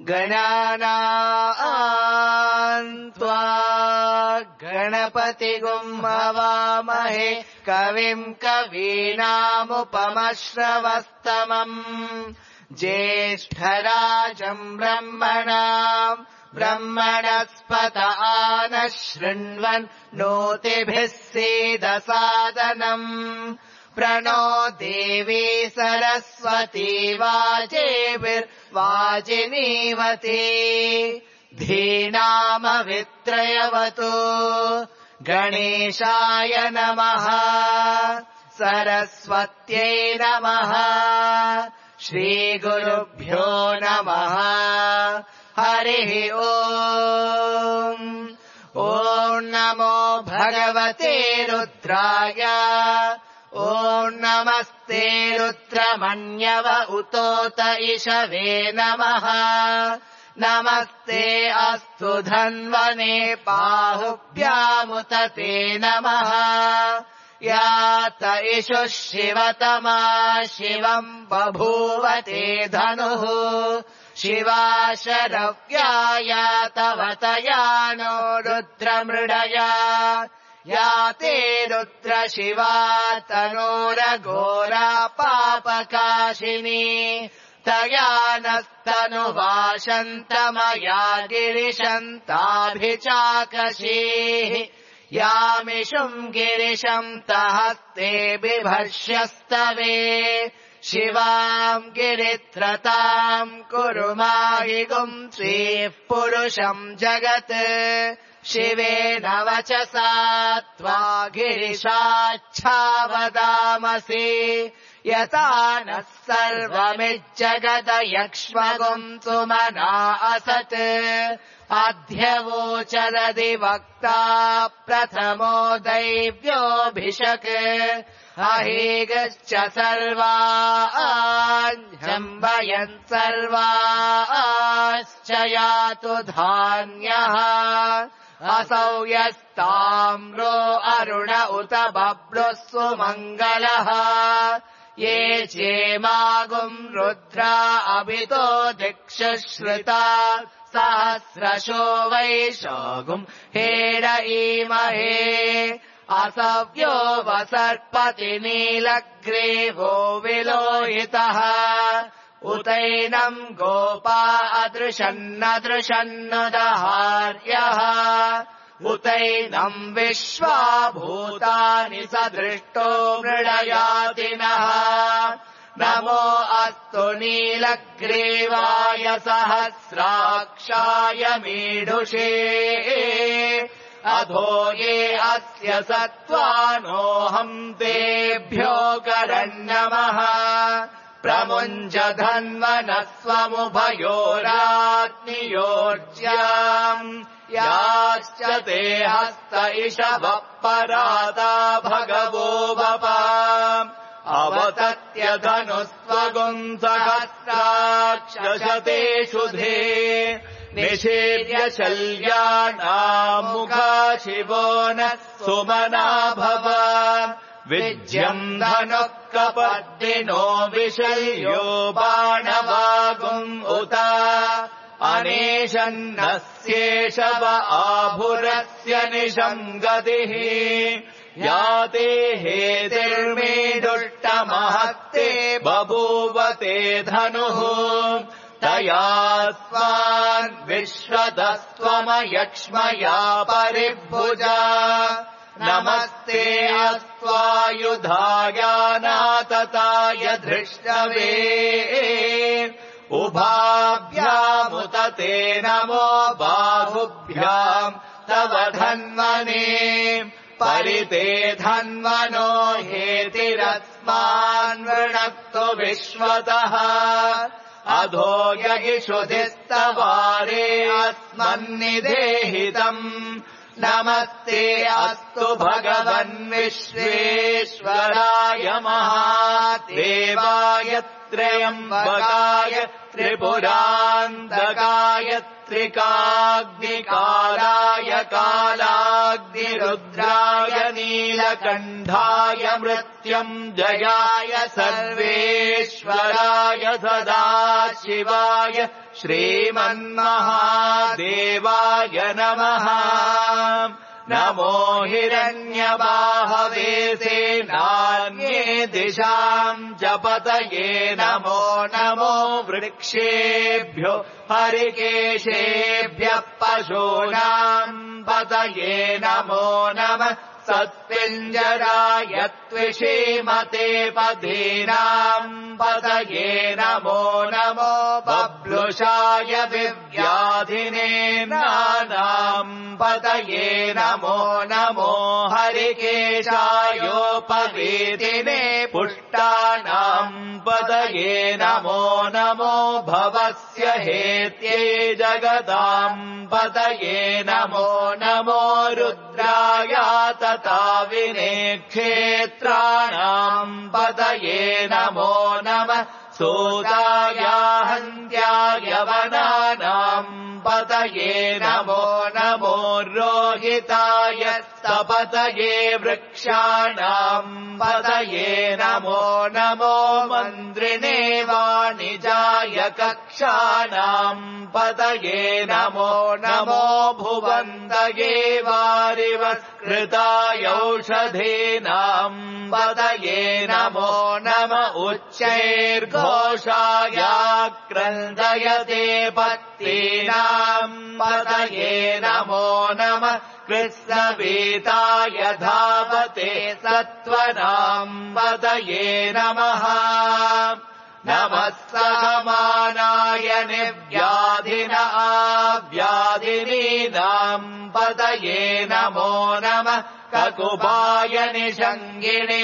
गणानां त्वा गणपतिगुं हवामहे कविं कवीनामुपमश्रवस्तमम् ज्येष्ठराजं ब्रह्मणस्पत आनः शृण्वन् नोतिभिः सीदसादनम् प्रणो देवी सरस्वती वाजेभिर्वाजिनीवती धीनामवित्रयवतु गणेशाय नमः सरस्वत्यै नमः श्रीगुरुभ्यो नमः हरिः ॐ नमो भगवते रुद्राय ॐ नमस्ते रुद्रमन्यव उतोत इषवे नमः नमस्ते अस्तु धन्वने बाहुभ्यामुत ते नमः यात इषुः शिवतमा शिवम् बभूव ते धनुः शिवा शरव्या तवतयानो रुद्रमृडया या ते रुद्र शिवा तनोरघोरा पापकाशिनी तया नस्तनुवाशन्तमया गिरिशन्ताभिचाकशीः यामिषुम् गिरिशम् तहस्ते बिभर्ष्यस्तवे शिवाम् गिरित्रताम् कुरु माहिगुम् श्रीः पुरुषम् जगत् शिवेन वचसा त्वा गिरिशाच्छावदामसि यथा नः सर्वमिज्जगदयक्ष्मगुम् सुमना असत् अध्यवोचदधिवक्ता प्रथमो दैव्योऽभिषक् अहेगश्च सर्वाञ्जम्बयन् सर्वाश्च यातु धान्यः असौ यस्ताम्रो अरुण उत बभ्रुः सुमङ्गलः ये चेमागुम् रुद्रा अभितो दिक्षुश्रुता सहस्रशो वैशागुम् हेडईमहे असव्यो वसर्पति नीलग्रीवो विलोहितः उतैनम् गोपा अदृशन्नदृशन्नुदहार्यः उतैनम् विश्वा भूतानि सदृष्टो मृडयातिनः नमो अस्तु नीलग्रीवाय सहस्राक्षाय मीढुषे अधो ये अस्य सत्त्वानोऽहम् तेभ्यो करन्नमः प्रमुञ्च धन्वनः स्वमुभयोराग्नियोर्ज्याम् याश्च ते हस्त इषवः पराता भगवो वपा अवतत्य धनुस्त्वगुम् सहस्राक्षशते शुधे निषेव्य शल्यानाम् मुखा शिवो नः सुमना भव विज्यम् धनुः कपर्दिनो विशल्यो बाणवागुम् उत अनेशन्नस्येषव आभुरस्य निशम् गतिः याते हेतिर्मे दुष्टमहत्ते बभूवते धनुः तया स्वान् विश्वतस्त्वमयक्ष्मया परिभुजा नमस्ते अस्त्वायुधायानातताय धृष्टवे उभाभ्यामुत ते नमो बाहुभ्याम् तव धन्वने परिते धन्वनो हेतिरस्मान् वृणक्तु विश्वतः अधो यगिषुधिस्तवारे अस्मन्निदेहितम् नमस्ते अस्तु भगवन् विश्वेश्वराय महादेवाय त्र्यम्बकाय त्रिपुरान्तकाय त्रिकाग्निकालाय कालाग्निरुद्राय नीलकण्ठाय मृत्युञ्जयाय सर्वेश्वराय सदाशिवाय श्रीमन्महादेवाय नमः। नमो हिरण्यबाहवे सेनान्ये दिशाम् च पतये नमो नमो वृक्षेभ्यो हरिकेशेभ्यः पशूनाम् पतये नमो नमः। सत्पिञ्जराय त्विषीमते पदीनाम् पतये नमो नमो। बभ्लुषाय विव्याधिने नानाम् पतये नमो नमो। हरिकेशायोपवीतिने पुष्टानाम् पतये नमो नमो। भवस्य हेत्ये जगदाम् पतये नमो नमो। रुद्राय तताविने क्षेत्राणाम् पतये नमो नमः। सूताय हन्त्याय वनानाम् पतये नमो नमो। रोहिताय तपतये वृक्षाणाम् पतये नमो नमो। मन्त्रिणे वाणिजाय कक्षाणाम् पतये नमो नमो। भुवन्तये वारिवत्कृताय औषधीनाम् पतये नमो नम। उच्चैर्घोषाय क्रन्दयते पत्नीनाम् पतये नमो नमः। कृत्स्नवीताय धावते सत्त्वनाम् पतये नमः। नमः सहमानाय निर्व्याधिन आव्याधिनीनाम् पतये नमो नमः। ककुभाय निषङ्गिणे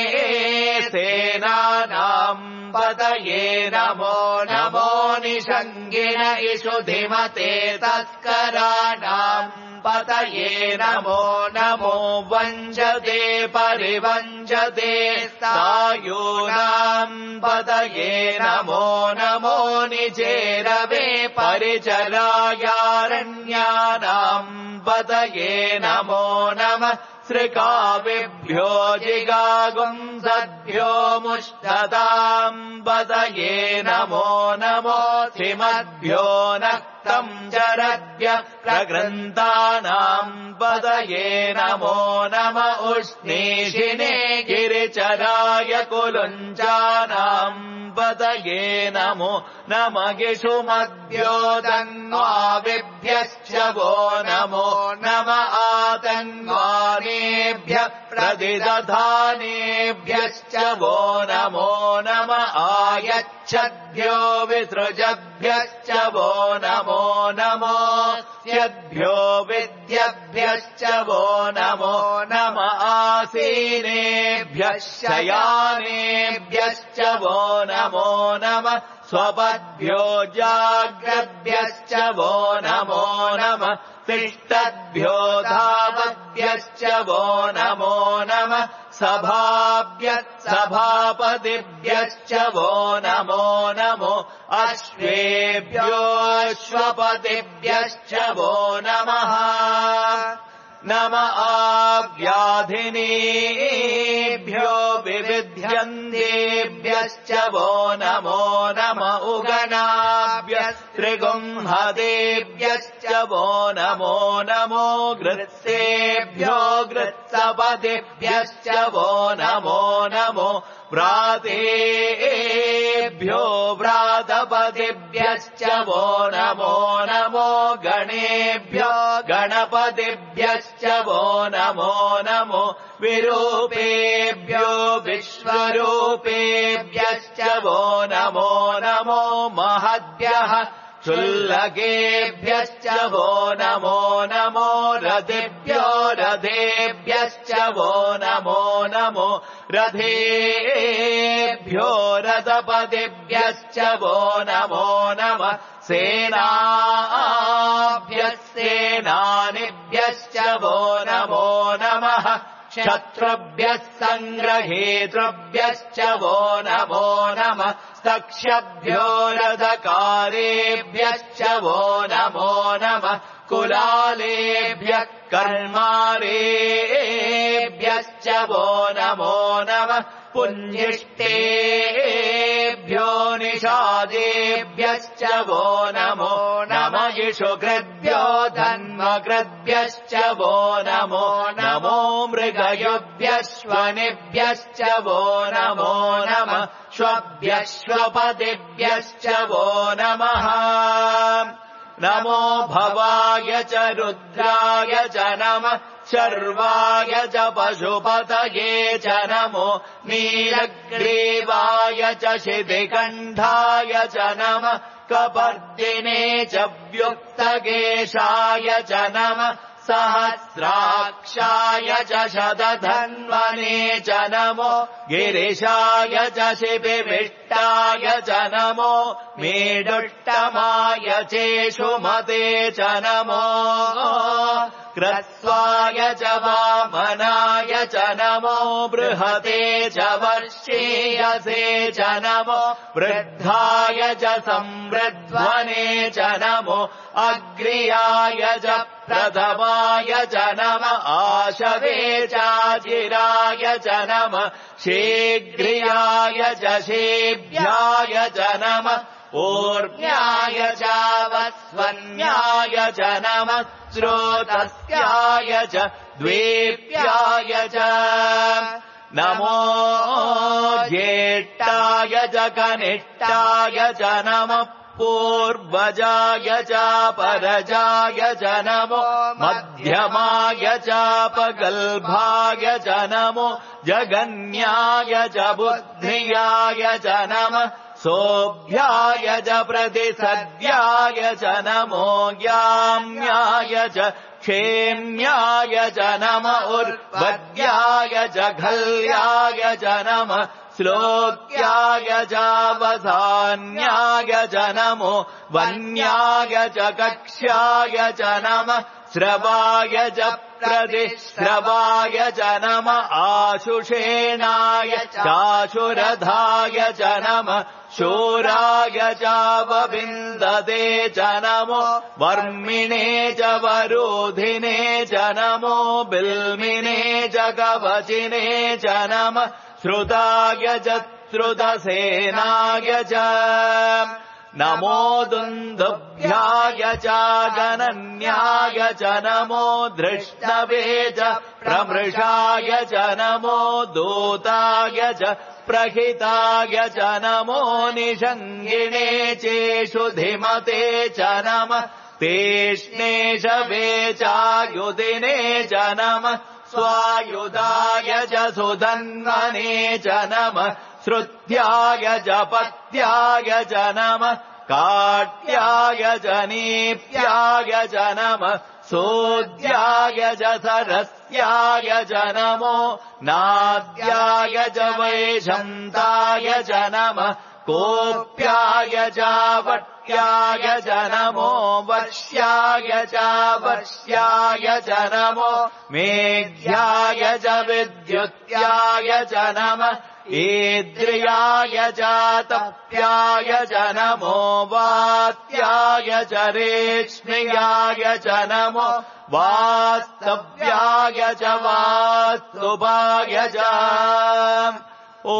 सेनानाम् पतये नमो नमो। निषङ्गिण इषुधिमते तस्कराणाम् पतये नमो नमो। वञ्चते परिवञ्चते सायूनाम् पतये नमो नमो। निचेरवे परिचरायारण्यानाम् पतये नमो नमः। सृकाविभ्यो जिगागुंसद्भ्यो मुष्टताम् पतये नमो नमो। हिमद्भ्यो नक्तम् जरद्भ्यः प्रगृन्तानाम् पतये नमो नम। उष्णीषिणे गिरिचराय कुलुञ्चानाम् पतये नमो नम। गिषुमद्भ्यो तन्वाविभ्यश्च वो नमो नम। आतन्वानेभ्यः प्रतिदधानेभ्यश्च वो नमो नम। आयच्छद्भ्यो विसृजभ्यश्च वो नमो नमो। यद्भ्यो विद्यभ्यश्च वो नमो नम। आसीनेभ्यः शयानेभ्यश्च वो नमो नम। स्वपद्भ्यो जाग्रद्भ्यश्च वो नमो नम। तिष्ठद्भ्यो धावद्भ्यश्च वो नमो नम। सभाभ्यः सभापतिभ्यश्च वो नमो नमो। अश्वेभ्यो अश्वपतिभ्यश्च वो नमः। नम आव्याधिनीभ्यो विविध्यन्तेभ्यश्च वो नमो नम। उगनाभ्यस्त्रिगुंहदेभ्यश्च वो नमो नमो। गृत्सेभ्यो गृत्सपतिभ्यश्च वो नमो नमो। व्रातेभ्यो व्रातपतिभ्यश्च वो नमो नमो। गणेभ्यो गणपतिभ्यश्च वो नमो नमो। विरूपेभ्यो विश्वरूपेभ्यश्च वो नमो नमो। महद्भ्यः क्षुल्लकेभ्यश्च वो नमो नमो। रथेभ्यो रथेभ्यश्च वो नमो नमो। रथेभ्यो रथपतिभ्यश्च वो नमो नमः। सेनाभ्यः सेनानिभ्यश्च वो नमो नमः। शत्रुभ्यः सङ्ग्रहेतृभ्यश्च वो नमो नमः स्तक्ष्यभ्यो रथकारेभ्यश्च वो नमो नमः कुलालेभ्यः कर्मारेभ्यश्च वो नमो नमः पुञ्जिष्टेभ्यो निषादेभ्यश्च वो नमो नमः इषुकृद्भ्यो धन्वकृद्भ्यश्च वो नमो नमो मृगयुभ्यश्वनिभ्यश्च वो नमो नमः श्वभ्यश्वपतिभ्यश्च वो नमः नमो भवाय च रुद्राय च नमः शर्वाय च पशुपतये च नमो नीलग्रीवाय च शितिकण्ठाय च नमः कपर्दिने च व्युक्तकेशाय च नमः सहस्राक्षाय च शतधन्वने च नमो गिरिशाय च शिपिविष्टाय च नमो मेडुट्टमाय चेषुमते च नमो क्रस्वाय च वामनाय च नमो बृहते च वर्षेयसे च नमो वृद्धाय च संवृध्वने च नमो अग्र्याय च प्रथमाय च नमः आशवे चाचिराय च नमः शीघ्रियाय च शेभ्याय च नमः ऊर्ध्याय च वस्वन्याय च नमः स्रोतस्याय च द्वेप्याय च नमो ज्येष्ठाय च कनिष्ठाय च नमः पूर्वजाय च परजाय च नमो मध्यमाय च पगल्भाय च नमो जगन्याय च बुद्धियाय च नमः सोभ्याय च प्रतिसद्याय च नमो याम्याय च क्षेम्याय च नमः उर्वद्याय च घल्याय च नमः श्लोक्याय च वसान्याय च नमो वन्याय च कक्ष्याय च नमः श्रवाय च प्रतिश्रवाय च नमः आशुषेणाय चाशुरधाय च नमः शूराय च वविन्दते च नमो वर्मिणे च वरोधिने च नमो बिल्मिने च कवचिने च नमः श्रुताय च श्रुतसेनाय च नमो दुन्दुभ्याय च गणन्याय च नमो धृष्णवे च प्रमृषाय च नमो दूताय च प्रहिताय च नमो निषङ्गिणे चेषु धिमते च नमः तेष्णेशवे चायुधिने च नमः स्वायुधाय च सुधन्वने च नमः श्रुत्याय च पत्याय च नमः काट्याय च नीप्याय च नमः सोद्याय च सरस्याय च नमो नाद्याय च वैशन्ताय च नमः कोप्याय च वट्याय च नमो वर्ष्याय च वर्ष्याय च नमो मेघ्याय च विद्युत्याय च नमः ईद्रियाय च तप्याय च नमो वात्याय च रेष्म्याय च नमो वास्तव्याय च वास्तुभाय च ॐ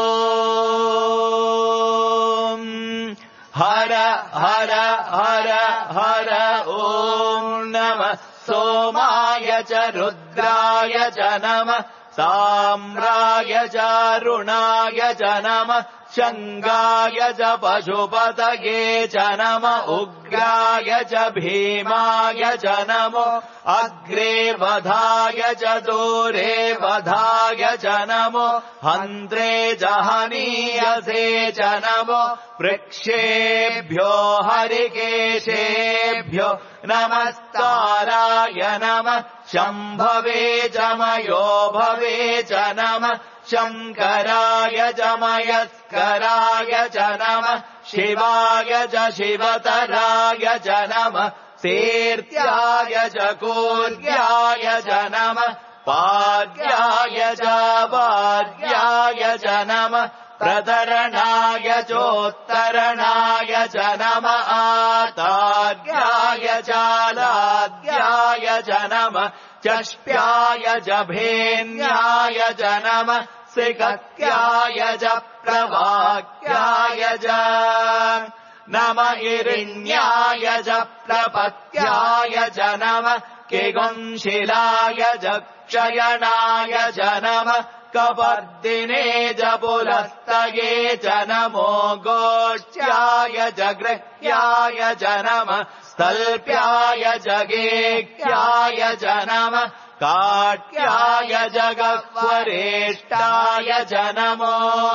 हर हर हर हर ॐ नमः सोमाय च रुद्राय च नमः साम्राय च रुणाय च नमः शङ्गाय च पशुपतये च नमः उग्राय च भीमाय च नमो अग्रे वधाय च दूरे वधाय च नमो हन्त्रे च हनीयसे च नमो वृक्षेभ्यो हरिकेशेभ्यो नमस्काराय नमः शम्भवे च मयो भवे च नमः शङ्कराय च मयस्कराय च नमः शिवाय च शिवतराय च नमः शीर्त्याय च कूर्याय च नमः पार्याय च वार्याय च नमः प्रतरणाय चोत्तरणाय च नमः आतार्याय चालाद्याय च नमः चष्प्याय च भेन्याय च नमः सिगत्याय च प्रवाक्याय च नमः इरिण्याय च प्रपत्याय च नमः किगुंशिलाय च क्षयणाय च नमः कपर्दिने च पुलस्तये च नमो गोष्ठ्याय च गृह्याय च नमः स्तल्प्याय च गेह्याय च नमः काट्याय च गह्वरेष्टाय च नमो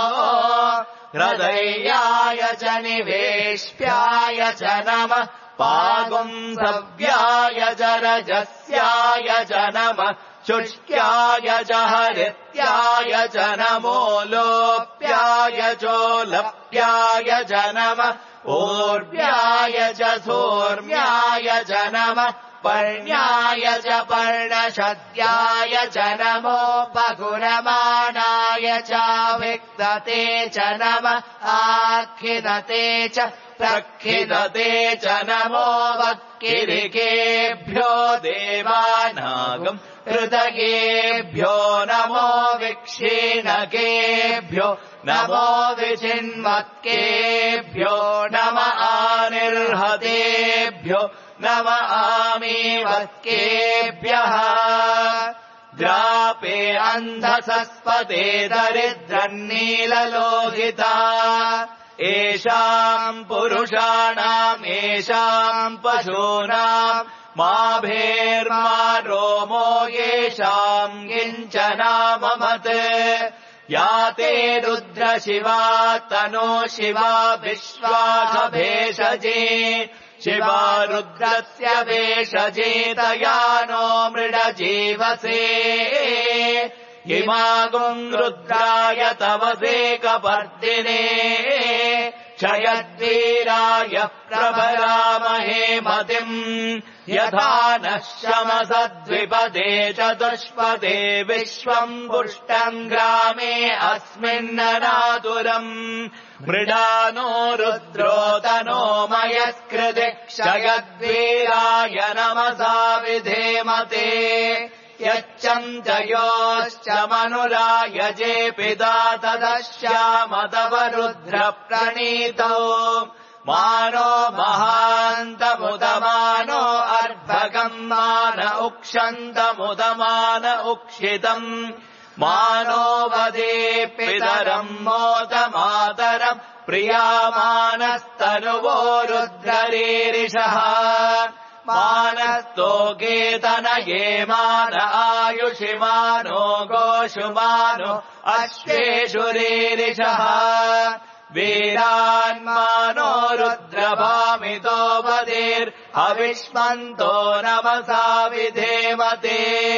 हृदयाय च निवेश्याय च नमः पागुंसव्याय च रजस्याय च नमः शुष्क्याय च हरित्याय च नमो लोप्याय चोलप्याय च नमः ऊर्व्याय च सूर्म्याय च नमः पर्ण्याय च पर्णशद्याय च नमो पकुरमाणाय चाभिक्तते च नमः आखिदते च प्रखिदते च नमो वक्किरिकेभ्यो देवानागम् हृदयेभ्यो नमो विक्षीणकेभ्यो नमो विचिन्वत्केभ्यो नम आनिर्हतेभ्यो नम आमीवत्केभ्यः द्रापे अन्धसस्पते दरिद्रन्नीललोहिता येषाम् पुरुषाणाम् येषाम् पशूनाम् मा भेर्मा रोमो येषाम् किञ्चनाममत् या ते रुद्र शिवा तनो शिवा विश्वासभेषजे शिवा रुद्रस्य भेषजे तया नो मृडजीवसे इमागुम् रुद्राय तवसे कपर्दिने क्षयद्वीराय प्रभरामहे मतिम् यथा नः शमसद्विपदे चतुष्पदे विश्वम् पुष्टम् ग्रामे अस्मिन्ननातुरम् मृडानो रुद्रो तनो मयस्कृति क्षयद्वीराय नमसा विधेमते यच्चन्द्रयोश्च मनुरायजे पिता तदश्याम तव रुद्र प्रणीतौ मानो महान्तमुदमानो अर्भगम् मान उक्षन्तमुदमान उक्षितम् मानो वदे पितरम् मोदमातरम् प्रियामानस्तनुवो रुद्ररीरिषः मानस्तोकेतनये मान आयुषि मानो गोषु मानो अश्वेषु रीरिषः वीरान्मानो रुद्रभामितो वदेर्हविष्मन्तो नमसा विधेमते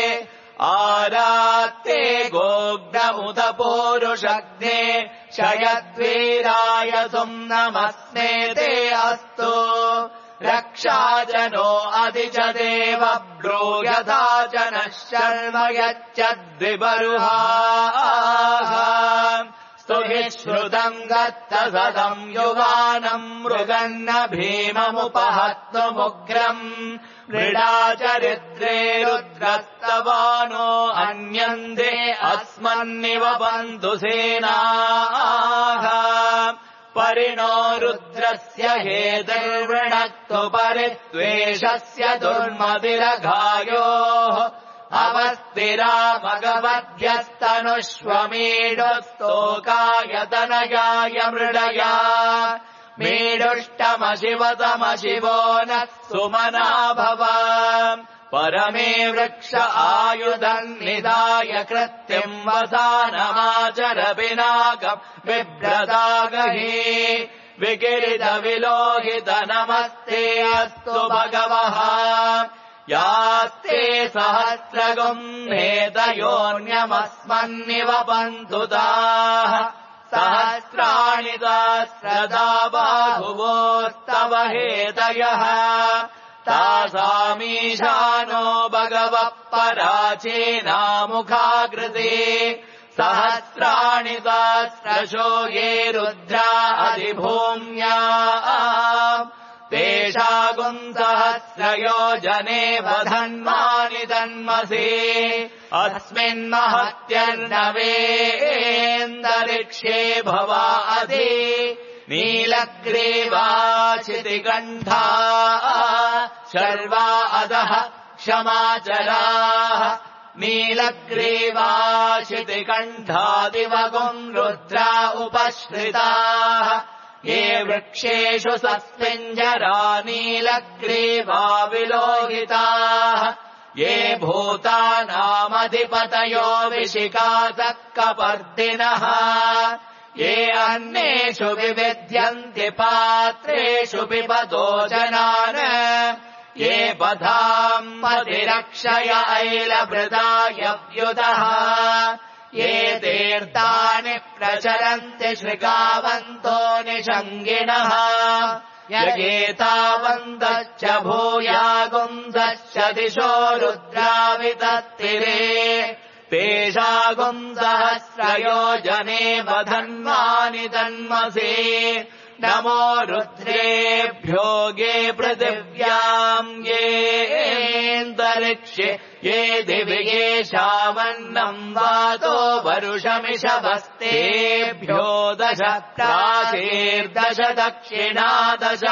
आरात्ते गोग्नमुत पूरुषग्ने क्षयद्वीराय सुम्नमस्मे ते अस्तु रक्षाजनो अधिच देव ब्रूयथा च नः शर्म यच्चद्विबरुहाः स्तुहि श्रुतम् गत्तसदम् युवानम् मृगन्न भीममुपहत्तुमुग्रम् मृडाचरिद्रे रुद्रस्तवानो अन्यन्ते अस्मन्निव पन्तु सेनाः परिणो रुद्रस्य हेतुर्वृणक्तु परित्वेषस्य दुर्मतिरघायोः अवस्थिरा मगवद्भ्यस्तनुष्वमीडुस्तोकाय तनयाय मृडया मीडुष्टमशिवतमशिवो नः सुमना भव परमे वृक्ष आयुधम् निधाय कृत्यम् वसानमाचर पिनाकम् बिभ्रदागहि विकिरित विलोहित नमस्ते अस्तु भगवः यास्ते सहस्रगुम् हेतयोऽन्यमस्मन्निव पन्तु ताः सहस्राणि सहस्रदा बाहुवोस्तव हेतयः तासामीशानो भगवः पराचेनामुखाकृते सहस्राणि सहस्रशो ये रुद्रा अधिभूम्या तेषागुम् सहस्रयोजने वधन्मानि तन्मसे अस्मिन्महत्यर्णवेन्दरिक्षे भवा अधि नीलग्रीवाचितिकण्ठा शर्वा अधः क्षमाचराः नीलग्रीवाचितिकण्ठादिवगुम् रुद्रा उपश्रिताः ये वृक्षेषु सस्मिञ्जरा नीलग्रीवा विलोहिताः ये भूतानामधिपतयो विशिखासः कपर्दिनः ये अन्नेषु विविध्यन्ति पात्रेषु पिबतो जनान् ये पथाम् पतिरक्षय ऐलभृदायव्युतः ये तीर्थानि प्रचरन्ति श्रृगावन्तो निषङ्गिणः यगेतावन्तश्च भूयागुंसश्च दिशो रुद्रावितत्तिरे तेषागुम् सहस्रयोजने वधन्मानि तन्मसे नमो रुद्रेभ्यो ये पृथिव्याम् येऽन्तरिक्षे ये दिवि येषामन्नम् वातो वरुषमिषवस्तेभ्यो 10 प्राचीर्दश दक्षिणा 10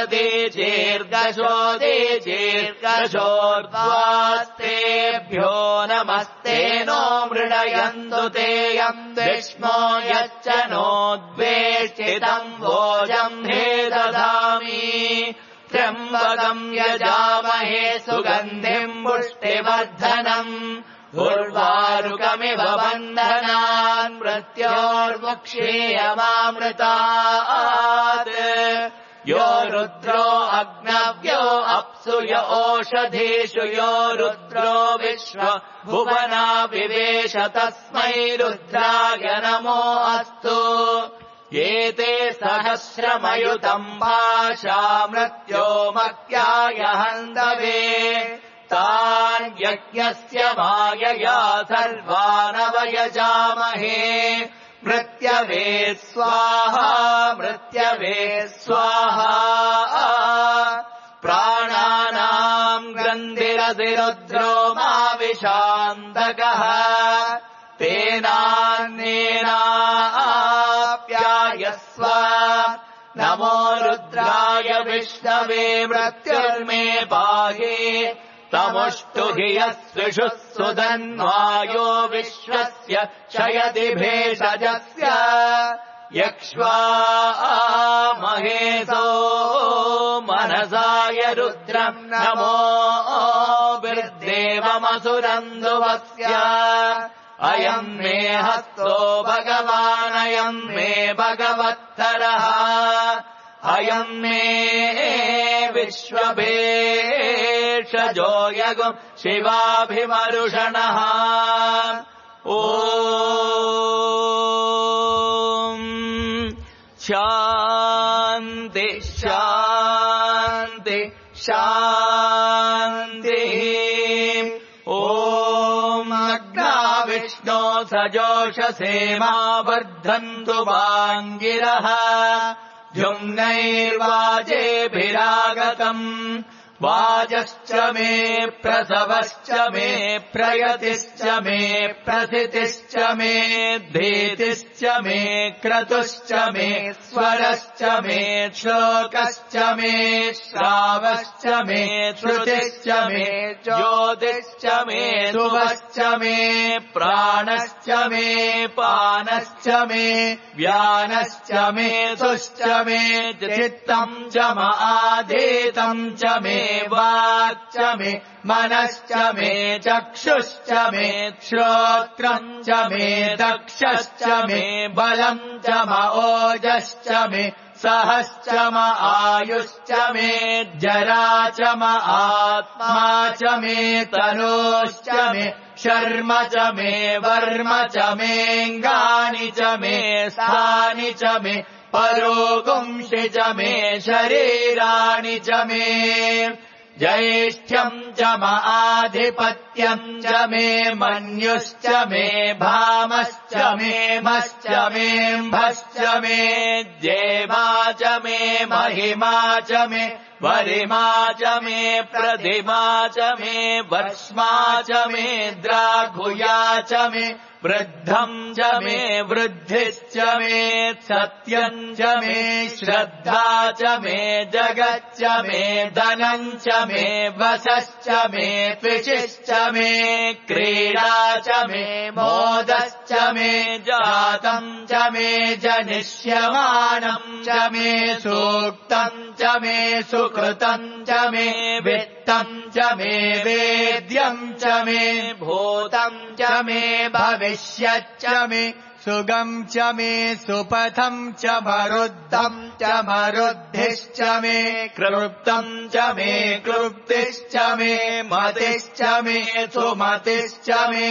प्रतीचीर्दशोदीचीर्दशोर्ध्वास्तेभ्यो नमस्ते नो मृडयन्तु तेऽयम् विष्णो यच्च नोद्वेष्टितम् भोजम् हे दधामि त्र्यम्बकम् यजामहे सुगन्धिम् पुष्टिवर्धनम् उर्वारुकमिव बन्धनान् मृत्योर्मुक्षीयमामृतात् यो रुद्रो अग्नव्यो अप्सु य ओषधीषु यो रुद्रो विश्व भुवना विवेश तस्मै रुद्राय नमो अस्तु एते सहस्रमयुतम् पाशा मृत्यो मर्त्याय हन्तवे तान् यज्ञस्य मायया सर्वानवयजामहे मृत्यवे स्वाहा मृत्यवे स्वाहा प्राणानाम् ग्रन्थिरधिरुद्रो माविशान्तकः तेनान्येनाप्यायस्व नमो रुद्राय विष्णवे मृत्युर्मे पाहि तमुष्टु हि यस्विषु सुधन्वायो विश्वस्य क्षयति भेषजस्य यक्ष्वा महेशो मनसाय रुद्रम् नमो बिर्देवमसुरन्दुवस्य अयम् मे हस्तो भगवानयम् मे भगवत्तरः अयम् मे विश्वभेषजो यगुम् शिवाभिमरुषणः ॐ शान्ति शान्ति शान्तिः ॐ अग्ना विष्णो सजोषसेमा वर्धन्तु वाङ्गिरः द्युम्नैर्वाजेभिरागतम् वाजश्च मे प्रसवश्च मे प्रयतिश्च मे प्रथितिश्च मे धीतिश्च मे क्रतुश्च मे स्वरश्च मे श्लोकश्च मे श्रावश्च मे श्रुतिश्च मे ज्योतिश्च मे शुभश्च मे प्राणश्च मे पानश्च मे व्यानश्च मे तुश्च मे चित्तम् च आधीतम् च मे वाक् च मे मनश्च मे चक्षुश्च मे श्रोत्रम् च मे दक्षश्च मे बलम् च ओजश्च मे सहश्च आयुश्च मे जरा च आत्मा च मे तनोश्च मे शर्म च मे वर्म च मेऽङ्गानि च मे स्थानि च मे परोगुंषि च मे शरीराणि च मे ज्येष्ठ्यम् च आधिपत्यम् च मे मन्युश्च मे भामश्च मे मश्च मेऽम्भश्च मे जेमा च मे महिमा च मे वरिमा च मे प्रतिमा च मे वर्ष्मा च मे द्राघुया च मे वृद्धम् च मे वृद्धिश्च मे सत्यम् च मे श्रद्धा च मे जगच्च मे धनम् च मे वशश्च मे त्विषिश्च मे क्रीडा च मे मोदश्च मे जातम् च मे जनिष्यमानम् च मे सूक्तम् च मे सुकृतम् च मे वित्तम् च मे वेद्यम् च मे भूतम् च मे भविष्यच्च मे सुगम् च मे सुपथम् च मरुद्धम् च मरुद्धिश्च मे कृप्तम् च मे कृप्तिश्च मे मतिश्च मे सुमतिश्च मे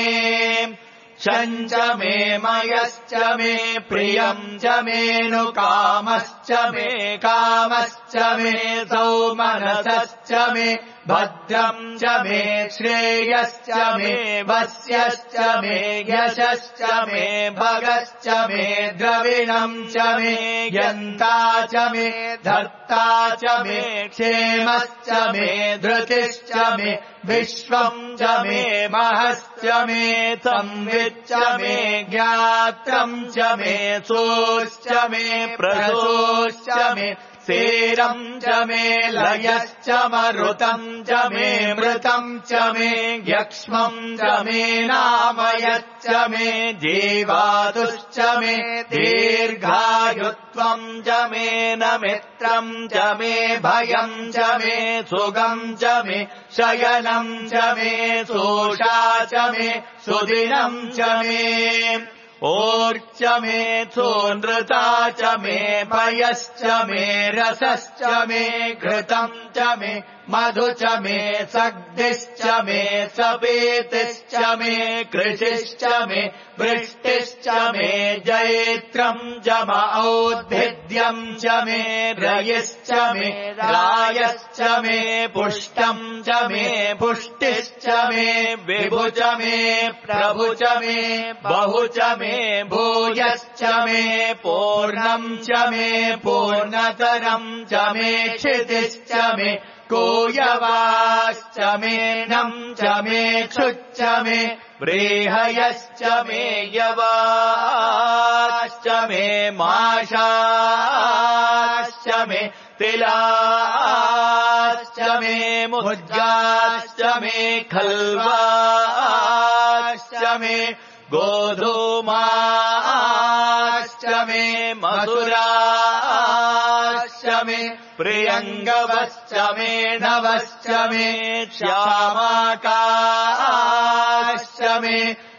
शञ्च मे मयश्च मे प्रियम् च मेऽनुकामश्च मे कामश्च मे सौमनसश्च मे भद्रम् च मे श्रेयश्च मे वस्यश्च मे यशश्च मे भगश्च मे द्रविणम् च मे यन्ता च मे धर्ता च मे क्षेमश्च मे धृतिश्च मे विश्वम् च मे महश्च मे संविच्च मे ज्ञात्रम् च मे सोश्च मे प्रसोश्च मे सेरम् च मे लयश्च मरुतम् च मे मृतम् च मे यक्ष्मम् च मे नामयश्च मे जीवातुश्च मे दीर्घायुत्वम् च मे न मित्रम् च मे भयम् च मे सुगम् च मे शयनम् च मे सोषा च मे सुदिनम् च मे ओर्च मे सोनृता च मे पयश्च मे रसश्च मे घृतम् च मे मधु च मे सग्धिश्च मे सपेतिश्च मे कृषिश्च मे वृष्टिश्च मे जैत्रम् च औद्भिद्यम् च मे रयिश्च मे रायश्च मे पुष्टम् च मे पुष्टिश्च मे विभु च मे प्रभु च मे बहु च मे भूयश्च मे पूर्णम् च मे पूर्णतरम् च मे क्षितिश्च मे कोयवाश्च मे नम् च मे क्षुच्च मे व्रीहयश्च मे यवाश्च मे माशाश्च मे तिलाश्च मे मुद्गाश्च मे खल्वाश्च मे गोधूमाश्च मे मधुराश्च मे प्रियङ्गवश्च मे नवश्च मे श्यामाकाश्च मे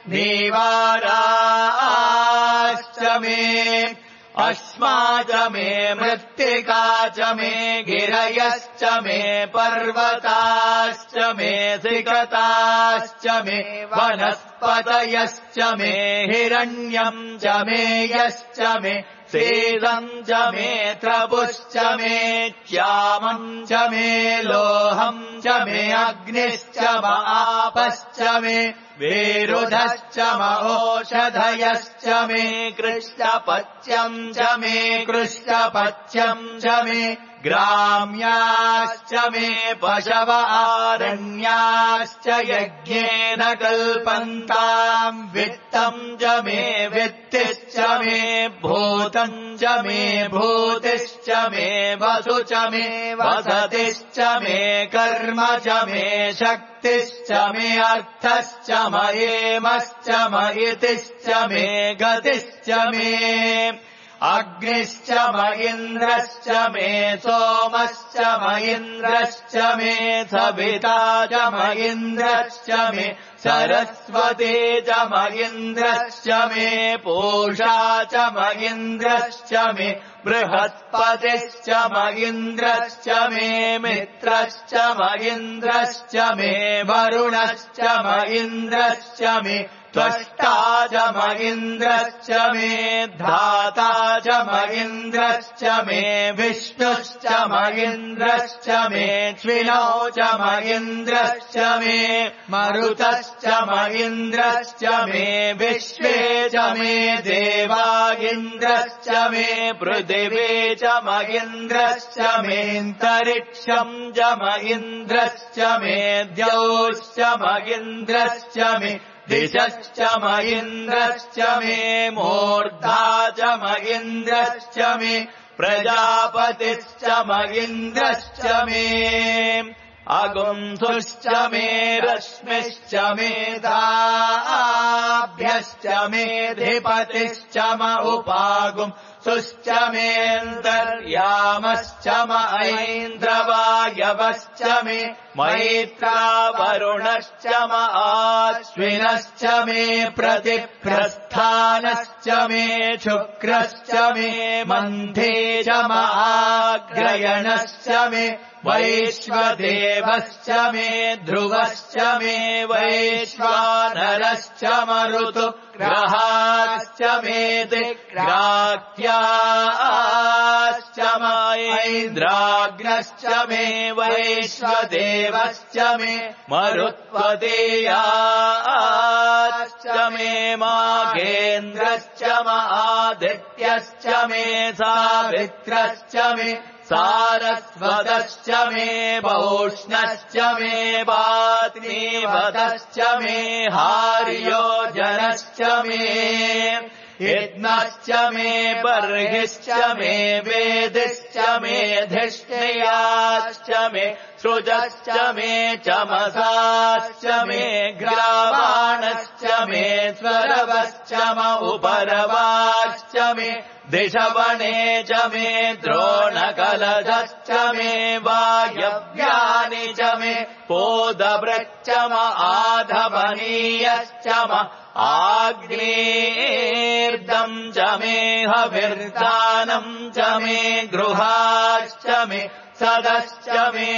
नीवाराश्च मे अश्मा च मे मृत्तिका च मे गिरयश्च मे पर्वताश्च मे सिकताश्च मे वनस्पतयश्च मे हिरण्यम् च मे यश्च मे सेदम् च मे त्रपुश्च मे श्यामम् च मे लोहम् च मे अग्निश्च आपश्च मे वेरुधश्च ओषधयश्च मे कृष्णपच्यम् च मे कृष्णपच्यम् च मे ग्राम्याश्च मे पशव आरण्याश्च यज्ञेन कल्पन्ताम् वित्तम् च मे वित्तिश्च मे भूतम् च मे भूतिश्च मे वसु च मे वसतिश्च मे कर्म च मे शक्तिश्च मे अर्थश्च मयेमश्च मयितिश्च मे गतिश्च मे अग्निश्च मयिन्द्रश्च मे सोमश्च मयिन्द्रश्च मे सविता च मयिन्द्रश्च मे सरस्वती च मयिन्द्रश्च मे पूषा च मयिन्द्रश्च मे बृहस्पतिश्च मयिन्द्रश्च मे मित्रश्च मयिन्द्रश्च मे वरुणश्च मयिन्द्रश्च मे त्वष्टा च महीन्द्रश्च मे धाता च महीन्द्रश्च मे विष्णुश्च महीन्द्रश्च मे श्विनौ च महीन्द्रश्च मे मरुतश्च महीन्द्रश्च मे विश्वे च मे देवा इन्द्रश्च मे पृथिवी च महीन्द्रश्च मेऽन्तरिक्षम् च महीन्द्रश्च मे द्यौश्च महीन्द्रश्च मे दिशश्च महीन्द्रश्च मे मूर्धा च महीन्द्रश्च मे प्रजापतिश्च महीन्द्रश्च मे अगुंसुश्च मे रश्मिश्च मे दाभ्यश्च मे धिपतिश्च म उपागुंसुश्च मेऽन्तर्यामश्च म ऐन्द्रवायवश्च मे मैत्रा वरुणश्च म आश्विनश्च मे प्रतिप्रस्थानश्च मे शुक्रश्च मे मन्थे च म आग्रयणश्च मे वैश्वदेवश्च मे ध्रुवश्च मे वैश्वानरश्च मरुतु ग्रहाश्च मे दिग्राह्याश्च मैन्द्राग्नश्च मे वैश्वदेवश्च मे मरुत्वदेयाश्च मे माघेन्द्रश्च आदित्यश्च मे सावित्रश्च मे सारस्वतश्च मे पौष्णश्च मे पात्नीवतश्च मे हार्योजनश्च मे यज्ञश्च मे बर्हिश्च मे वेदिश्च मे धिष्णयाश्च मे सृजश्च मे चमसाश्च मे ग्रावाणश्च मे स्वरवश्च म उपरवाश्च मे दिशवणे च मे द्रोणकलशश्च मे वायव्यानि च मे पोदवृच्च म आधवनीयश्च म आग्नेर्दम् च मे हविर्दानम् च मे गृहाश्च मे सदश्च मे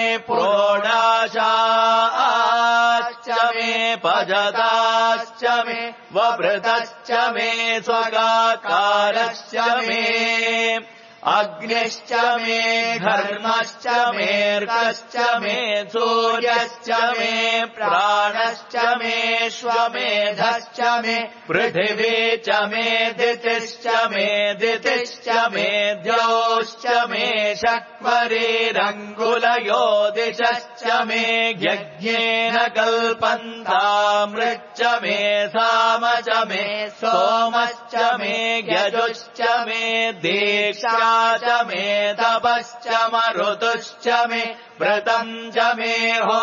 प्रोडाशाश्च मे पजताश्च मे ववृतश्च मे स्वगाकारश्च मे अग्निश्च मे घर्मश्च मेऽर्कश्च मे सूर्यश्च मे प्राणश्च मे श्वमेधश्च मे पृथिवी च मे दितिश्च मे दितिश्च मे द्यौश्च मे शक्वरीरङ्गुलयो दिशश्च मे यज्ञेन कल्पन्तामृच्च मे साम च मे सोमश्च मे यजुश्च मे दीक्षा च मे तपश्च मरुतुश्च मे व्रतम् च मे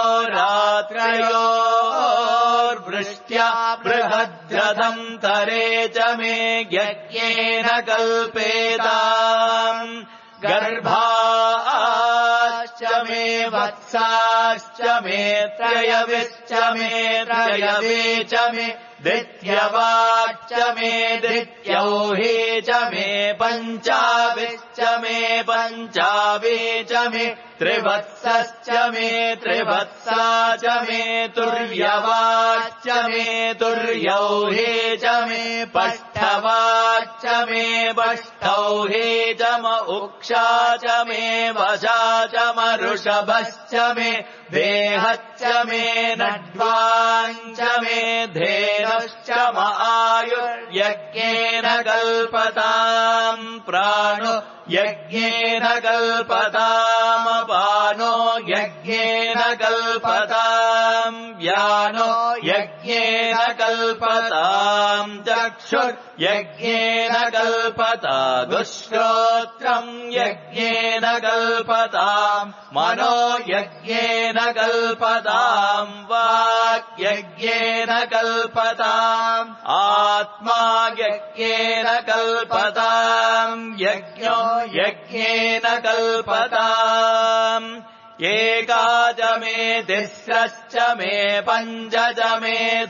होरात्रयोर्वृष्ट्या बृहद्रथम् तरे च मे यज्ञेन कल्पेताम् गर्भाश्च मे वत्साश्च मे त्रयविश्च मे त्रयवे च मे द्वितीयवाक्च मे द्वितीयौहे च मे पञ्चाविश्च मे पञ्चावे च मे त्रिवत्सश्च मे त्रिवत्सा च मे तुर्यवाच्च मे तुर्यौहे च मे पष्ठवाच्च मे पष्ठौहे च म उक्षा च मे वशा च मरुषभश्च मे देहश्च मे नड्वाञ्च मे धेनुश्च म आयुर्यज्ञेन कल्पताम् प्राणो यज्ञेन कल्पतामपानो यज्ञेन कल्पताम् व्यानो यज्ञेन कल्पताम् चक्षुर्यज्ञेन कल्पतागुश्रोत्रम् यज्ञेन कल्पताम् मनो यज्ञेन कल्पताम् वाक् यज्ञेन कल्पताम् आत्मा यज्ञेन कल्पताम् यज्ञो यज्ञेन कल्पताम् एका च मे तिस्रश्च मे पञ्च च मे सप्त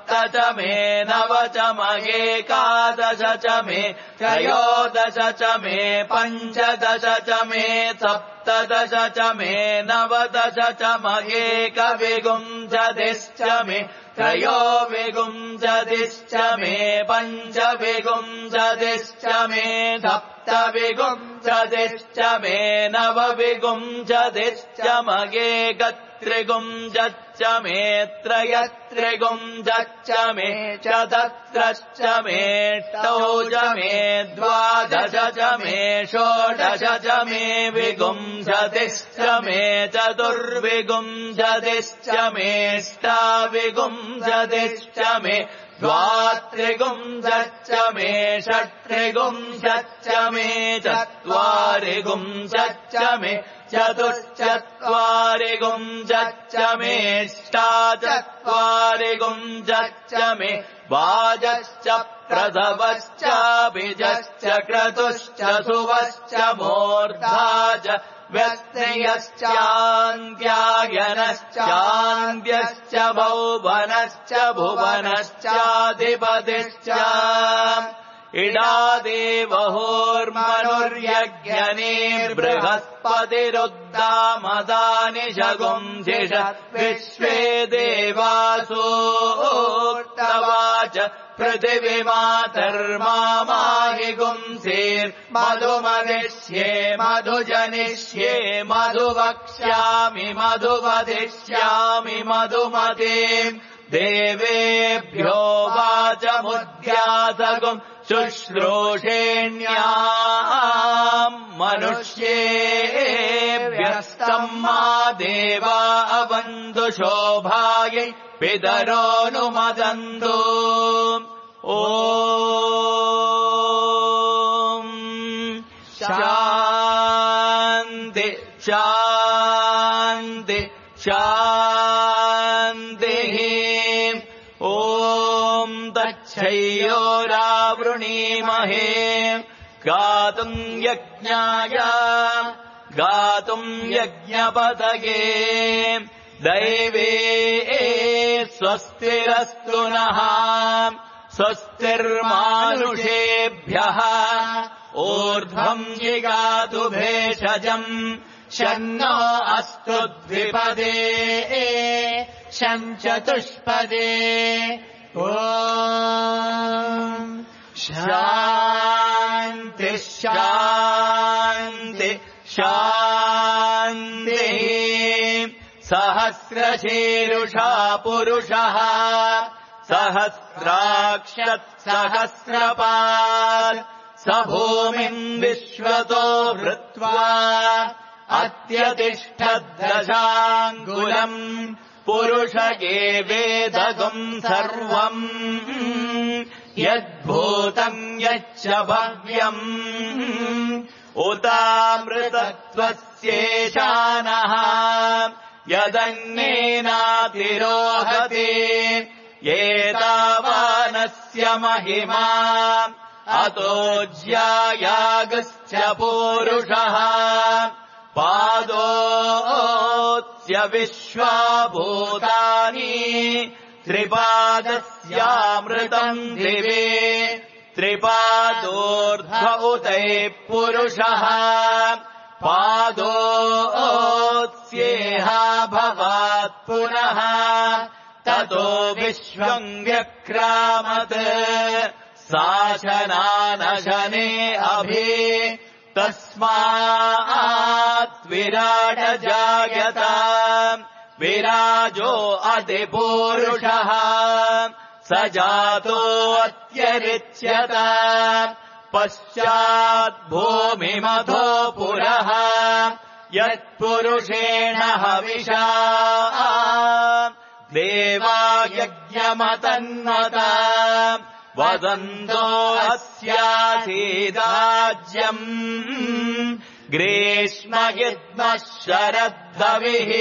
च मे नव च मयेकादश च मे त्रयोदश च मे पञ्चदश च मे सप्तदश च मे नवदश च मयेकविंशतिश्च मे त्रयोविंशतिश्च मे पञ्चविंशतिश्च मे सप्तविंशतिश्च मे नवविंशतिश्च मयेकत्रिंशच्च मे त्रयत्रिंशच्च मे चतस्रश्च मे अष्टौ च मे द्वादश च मे षोडश च मे विंशतिश्च मे चतुर्विंशतिश्च मे अष्टाविंशतिश्च मे द्वात्रिंशच्च मे षट्त्रिंशच्च मे चत्वारिंशच्च मे चतुश्चत्वारिंशच्च मे अष्टाचत्वारिंशच्च मे वाजश्च प्रथवश्च बीजश्च क्रतुश्च सुवश्च मूर्धा च व्यस्त्रियश्चान्द्यायनश्चान्द्यश्च भुवनश्च भुवनश्चाधिपतिश्च इडादेवहोर्मनुर्यज्ञने बृहस्पतिरुद्दामदानि शगुंसिष विश्वे देवासोर्तवाच पृथिवीमातर्माहि गुंसेर्मधुमदिष्ये मधुजनिष्ये मधुवक्ष्यामि मधुवदिष्यामि मधुमतीम् देवेभ्यो वाचमुद्यासगुम् शुश्रूषेण्याम् मनुष्येभ्यस्तम् मा देवा अवन्तु शोभायै पितरोऽनुमदन्तु ॐ शान्ति शान्ति शान्तिः ॐ तच्छयोरावृणीमहे गातुम् यज्ञाय गातुम् यज्ञपतये दैवे स्वस्तिरस्तु नः स्वस्तिर्मानुषेभ्यः ऊर्ध्वम् जिगातु भेषजम् शन्नो अस्तु द्विपदे शञ्चतुष्पदे ॐ शान्ति शान्ति शान्तिः सहस्रशीरुषा पुरुषः सहस्राक्षत्सहस्रपात् स भूमिम् विश्वतो भृत्वा अत्यतिष्ठद्दशाङ्गुलम् पुरुष एवेदगुम् सर्वम् यद्भूतम् यच्च भव्यम् उतामृतत्वस्येशानः यदन्नेनातिरोहति एतावानस्य महिमा अतो ज्यायागश्च पूरुषः पादोऽस्य विश्वाभूतानि त्रिपादस्यामृतम् दिवे त्रिपादोर्ध्व उतैः पुरुषः पादोऽस्येहा भवात् पुनः ततो विश्वम् व्यक्रामत् शासनानशने अभि तस्मात् विराट जायत विराजो अतिपूरुषः स जातो अत्यरिच्यत पश्चात् भूमिमथो पुरः यत्पुरुषेण हविषा देवा यज्ञमतन्वता वदन्तो अस्यासीदाज्यम् ग्रीष्मयुग्मः शरद्धविः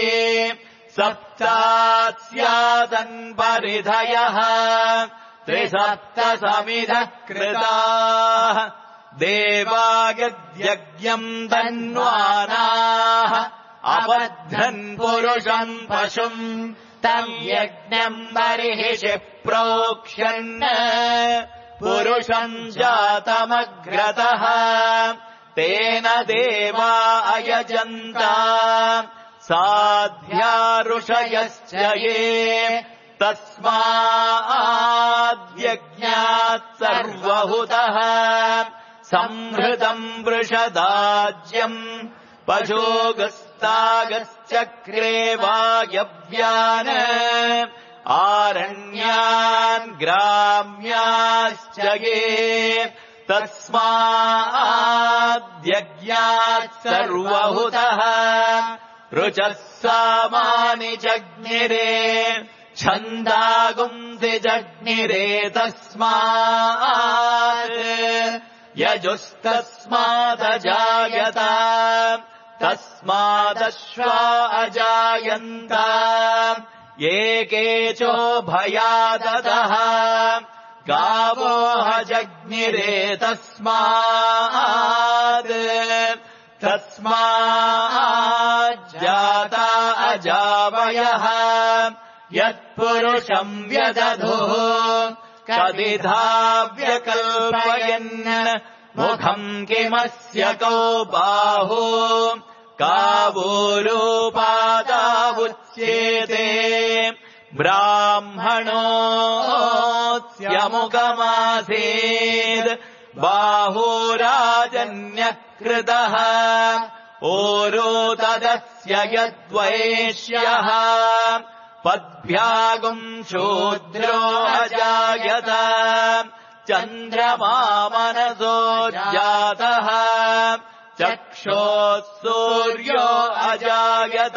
सप्तास्यादन्परिधयः त्रिसप्तसमिधः कृताः देवा यज्ञम् धन्वानाः अपद्धन् पुरुषम् पशुम् तम् यज्ञम् बर्हिषि प्रोक्ष्यन् पुरुषम् जातमग्रतः तेन देवा अयजन्ता साध्या ऋषयश्च ये तस्माद्यज्ञात् सर्वहुतः संहृतम् वृषदाज्यम् पशोगस्तागश्चक्रे वायव्यान् आरण्यान् ग्राम्याश्च ये तस्माद्यज्ञात् सर्वहुतः ऋचः सामानि जज्ञिरे छन्दागुंसि जज्ञिरे तस्मात् यजुस्तस्मादजायत तस्मादश्वा अजायन्त एकेचो भयादतः गावो जज्ञिरे तस्मात् तस्माज्जाता अजावयः यत्पुरुषम् व्यदधुः कदिधा व्यकल्पयन् मुखम् किमस्य कौ बाहु कावोरूपादावुच्येते ब्राह्मणोऽस्यमुखमासीद् बाहुराजन्यकृतः ओरो तदस्य यद्वैश्यः पद्भ्यागुम् शूद्रो अजायत चन्द्रमा मनसो जातः चक्षोः सूर्यो अजायत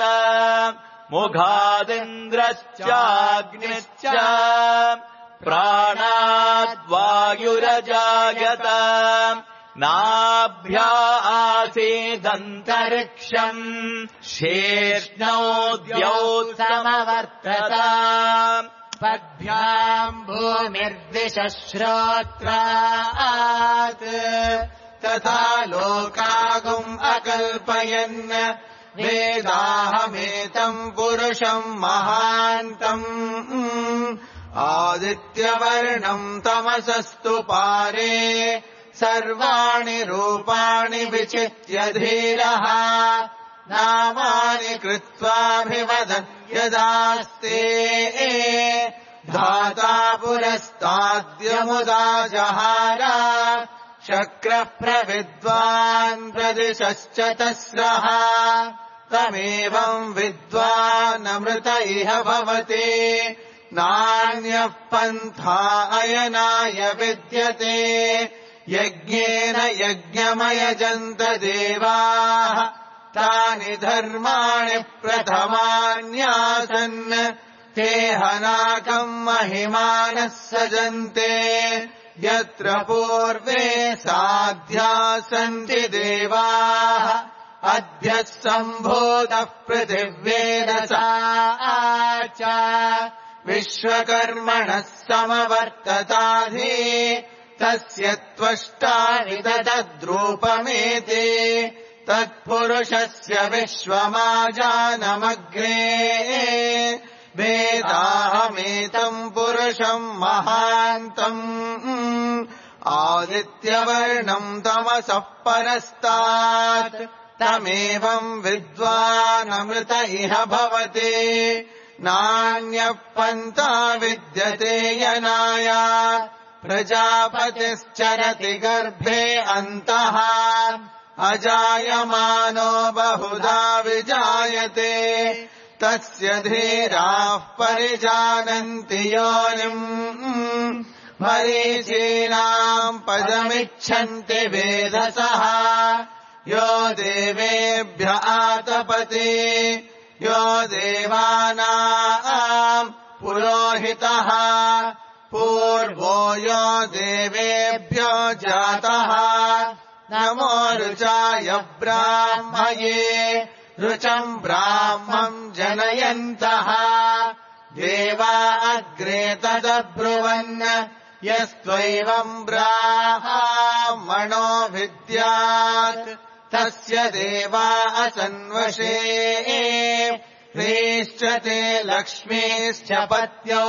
मुखादिन्द्रश्चाग्निश्च प्राणाद्वायुरजायत नाभ्या आसीदन्तरिक्षम् शेष्णौ द्यौ समवर्तत पद्भ्याम् भूमिर्दिशश्रोत्रात् तथा लोकागुम् अकल्पयन् वेदाहमेतम् पुरुषम् महान्तम् आदित्यवर्णम् तमसस्तु पारे सर्वाणि रूपाणि विचित्य धीरः नामानि कृत्वाभिवदन् यदास्ते धाता पुरस्ताद्यमुदा जहार शक्रः प्रविद्वान् प्रदिशश्च तस्रः तमेवम् विद्वानमृत इह भवति नान्यः पन्था अयनाय विद्यते यज्ञेन यज्ञमयजन्त देवाः तानि धर्माणि प्रथमान्यासन् ते हनाकम् महिमानः सजन्ते यत्र पूर्वे साध्या सन्ति देवाः अद्य सम्भूतः पृथिव्येदसा च विश्वकर्मणः समवर्तताधि तस्य त्वष्टा विदधद्रूपमेति तत्पुरुषस्य विश्वमाजानमग्रे वेदाहमेतम् पुरुषम् महान्तम् आदित्यवर्णम् तमसः परस्तात् तमेवम् विद्वानमृत इह भवति नान्यः पन्था विद्यते यनाय प्रजापतिश्चरति गर्भे अन्तः अजायमानो बहुधा विजायते तस्य धीराः परिजानन्ति योनिम् मरीचीनाम् पदमिच्छन्ति वेधसः यो देवेभ्य आतपति यो देवानाम् पुरोहितः पूर्वो यो देवेभ्यो जातः नमो ऋचाय ब्राह्मये ऋचम् ब्राह्मम् जनयन्तः देवा अग्रे तदब्रुवन् यस्त्वैवम् ब्राह्मणो विद्यात् तस्य देवा असन्वशे ह्रीश्च ते लक्ष्मीश्च पत्यो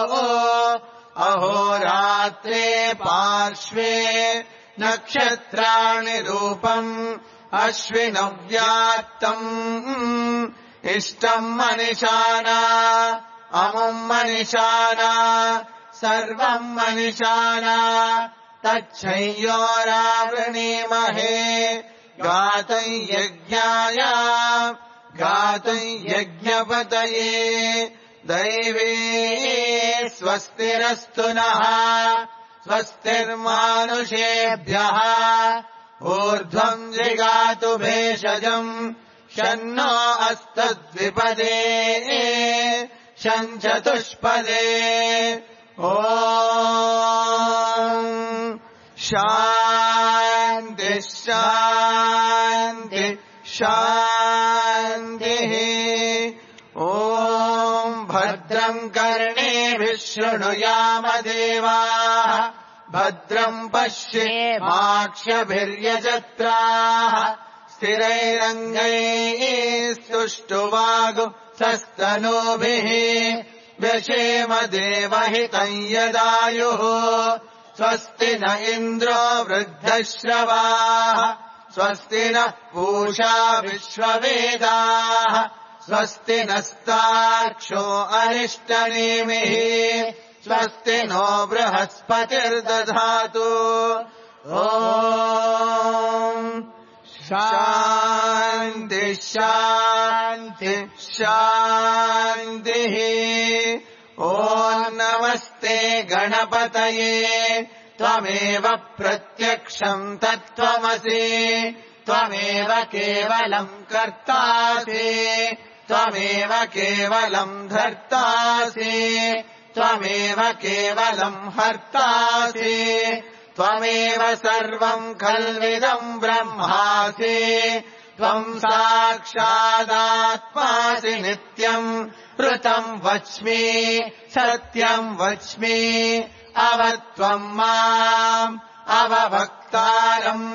अहोरात्रे पार्श्वे नक्षत्राणि रूपम् अश्विनव्यात्तम् इष्टम् मनिषाना अमुम् मनिषाना सर्वम् मनिषाना तच्छय्योरावृणीमहे गातयज्ञाय गातयज्ञपतये दैवे स्वस्तिरस्तु नः स्वस्तिर्मानुषेभ्यः ऊर्ध्वम् जिगातु भेषजम् शन्नो अस्तद्विपदे शञ्चतुष्पदे ॐ शान्ति शान्ति शान्तिः ॐ भद्रम् कर्णेभिः शृणुयाम देवाः भद्रम् पश्येमाक्षभिर्यजत्राः स्थिरैरङ्गैः स्तुष्टुवागुंसस्तनूभिः व्यशेम देवहितम् यदायुः स्वस्ति न इन्द्रो वृद्धश्रवाः स्वस्ति नः पूषा विश्ववेदाः स्वस्ति नस्तार्क्ष्यो अरिष्टनेमिः स्वस्ति नो बृहस्पतिर्दधातु ॐ शान्ति शान्ति शान्तिः ॐ नमस्ते गणपतये त्वमेव प्रत्यक्षम् तत्त्वमसि त्वमेव केवलम् कर्तासि त्वमेव केवलम् धर्तासि त्वमेव केवलम् हर्तासि त्वमेव सर्वम् खल्विदम् ब्रह्मासि त्वम् साक्षादात्मासि नित्यम् ऋतम् वच्मि सत्यम् वच्मि अवत्वम् माम् अववक्तारम्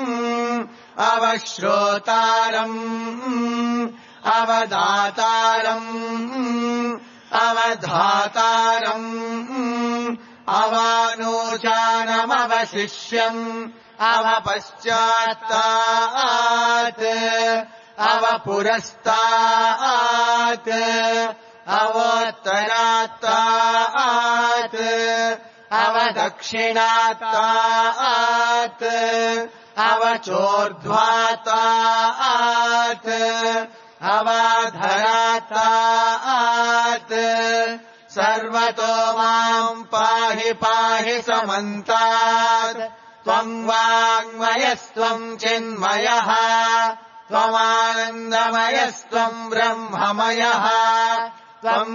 अवश्रोतारम् अवदातारम् अवधातारम् अवानोचानमवशिष्यम् अवपश्चात्तात् अवपुरस्तात् अवोत्तरात्तात् अवदक्षिणात्तात् अवचोर्ध्वात्तात् अवाधरात्तात् सर्वतो माम् पाहि पाहि समन्तात् त्वम् वाङ्मयस्त्वम् चिन्मयः त्वमानन्दमयस्त्वम् ब्रह्ममयः त्वम्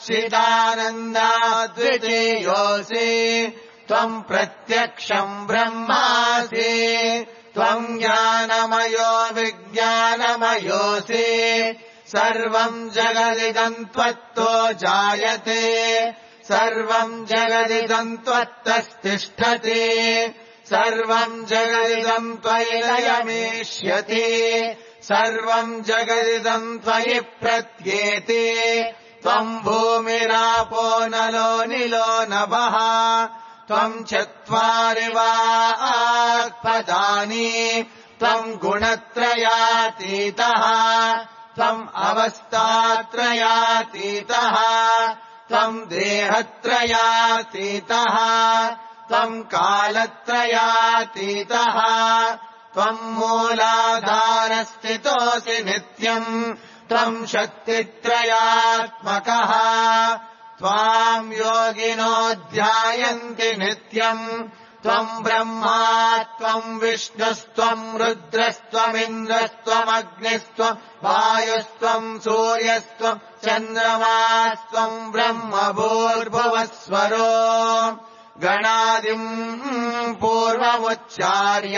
सच्चिदानन्दाद्वितीयोऽसि त्वम् प्रत्यक्षम् ब्रह्मासि त्वम् ज्ञानमयो विज्ञानमयोऽसि सर्वम् जगदिदम् त्वत्तो जायते सर्वम् जगदिदम् त्वत्तस्तिष्ठति सर्वम् जगदिदम् त्वयि लयमेष्यति सर्वम् जगदिदम् त्वयि प्रत्येति त्वम् भूमिरापो नलो निलो नभः त्वम् चत्वारि वाक्पदानि त्वम् गुणत्रयातीतः त्वम् अवस्थात्रयातीतः त्वम् देहत्रयातीतः त्वम् कालत्रयातीतः त्वम् मूलाधारस्थितोऽसि नित्यम् त्वम् शक्तित्रयात्मकः त्वाम् योगिनो ध्यायन्ति नित्यम् त्वम् ब्रह्मा त्वम् विष्णुस्त्वम् रुद्रस्त्वमिन्द्रस्त्वमग्निस्त्वम् वायुस्त्वम् सूर्यस्त्वम् चन्द्रमास्त्वम् ब्रह्म भूर्भुवस्वरो गणादिम् पूर्वमुच्चार्य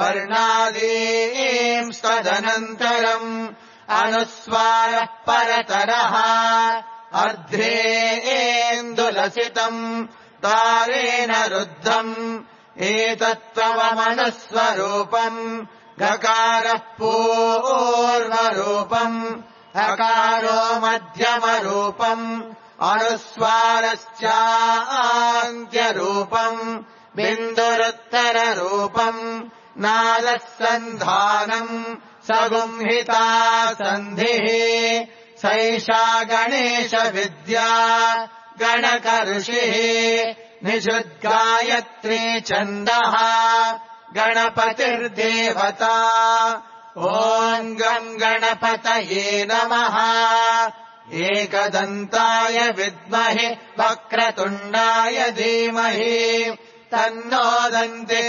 वर्णादींस्तदनन्तरम् अनुस्वारः परतरः अर्ध्रेन्दुलसितम् तारेण रुद्धम् एतत्त्वमनुस्वरूपम् गकारः पूर्वरूपम् अकारो मध्यमरूपम् अनुस्वारश्चान्त्यरूपम् बिन्दुरुत्तररूपम् नादः सन्धानम् सगुंहिता सन्धिः सैषा गणेशविद्या गणकऋषिः निषुद्गायत्री छन्दः गणपतिर्देवता ॐ गम् गणपतये नमः एकदन्ताय विद्महे वक्रतुण्डाय धीमहि तन्नो दन्ती